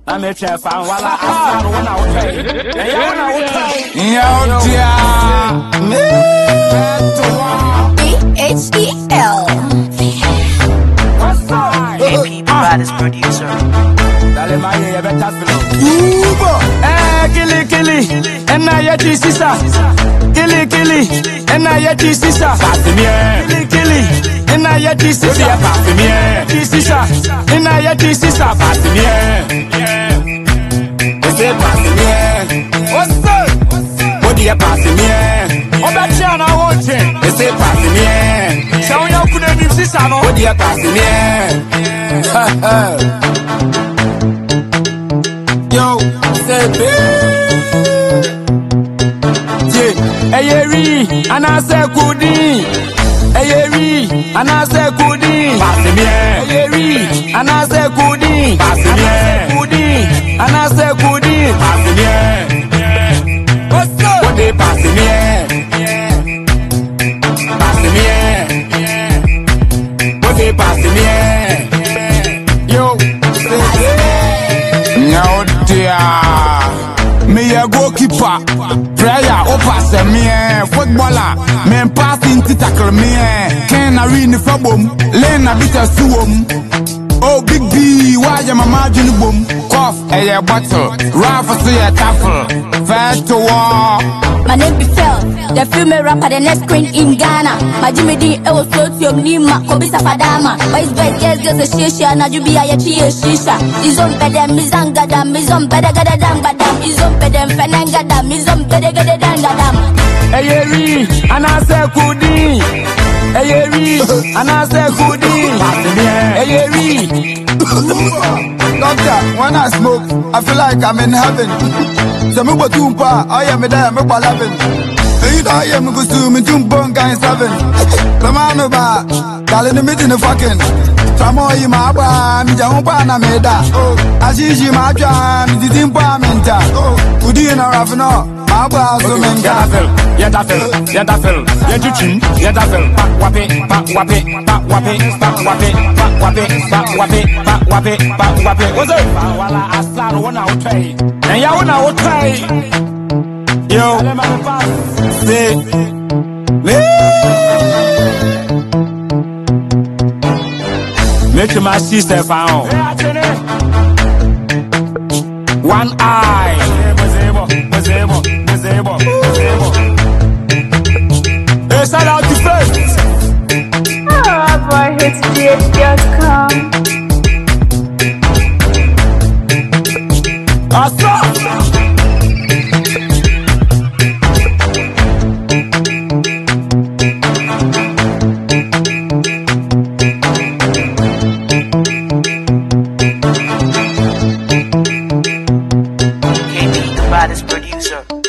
I'm a chef and while I don't want to BHEL. What's up? AP, the baddest producer. Killy, and now you're sister. Killy, and now you're sister. Killy, and now you're sister. Sister, and now you're sister. What's up? What do you pass me? Oh, that's your now watching. They say pass me. So you couldn't be sister. What do you pass me? Yo, say Ayeri, and I say Kudi. Ayeri, and I say Kudi. Pass me. Ayeri, and I say Kudi. Pass me. Kudi, and I say Kudi. Pass me. What's up? What they pass me? Pass me. What they pass me? Yo, no dear. Me a goalkeeper, prayer, pass me, footballer, men passing to tackle me, can I read the fabum, learn a bit of suum. Oh, Big B, why am I margin boom? Cough, a bottle, Rafa say a taffle, fair to war. My name be Phil, the female rapper, the next queen in Ghana. My Jimmy D, I was so to Nima, Kobisa Fadama. My best girls a shisha, and you be a shisha. Is on better, Mizangadam, is on better, Gadam, Badam, is on better, Fenangadam, is on better, Gadam. Ayeri, and I say Kudi. Ayeri, and I say Kudi. Ayeri. Doctor, when I smoke, I feel like I'm in heaven. Samuba Tumpa, I am a damn loving. I am a costume in Tumbonga in 7. Samanoba, Dalin the meeting of fucking. Samoy Maba, Mijampa Meda. Ashishi Maja, Mijimpa Minta. Udina Ravino, Maba, Sumenga. Yadafel, Yajuchin, Yadafel, Wape, Wape. What's up? Wala Aslan, one out try. And ya one out try. Yo, say, make my sister found one eye. Hey, shout out to first. Oh, boy, hits BH.com. AP, the baddest producer.